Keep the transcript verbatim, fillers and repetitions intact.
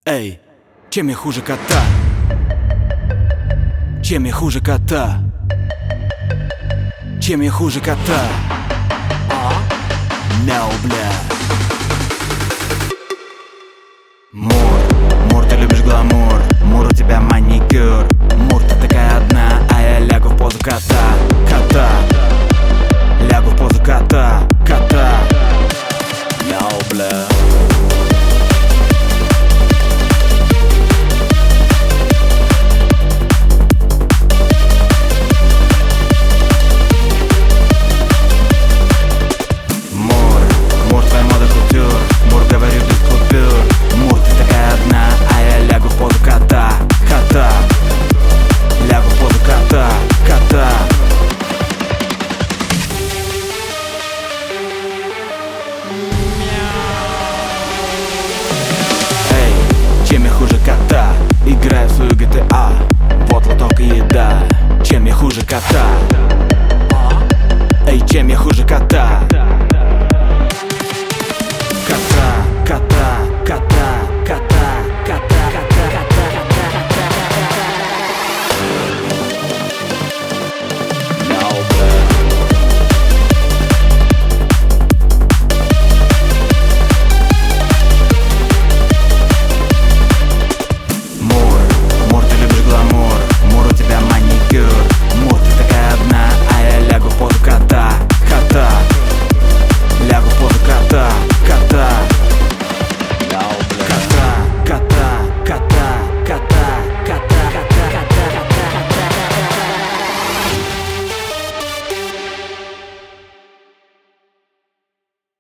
Эй, чем я хуже кота? Чем я хуже кота? Чем я хуже кота? А? No, бля. Мур, Мур, ты любишь гламур. Мур, у тебя маникюр. Мур, ты такая одна, а я лягу в позу кота.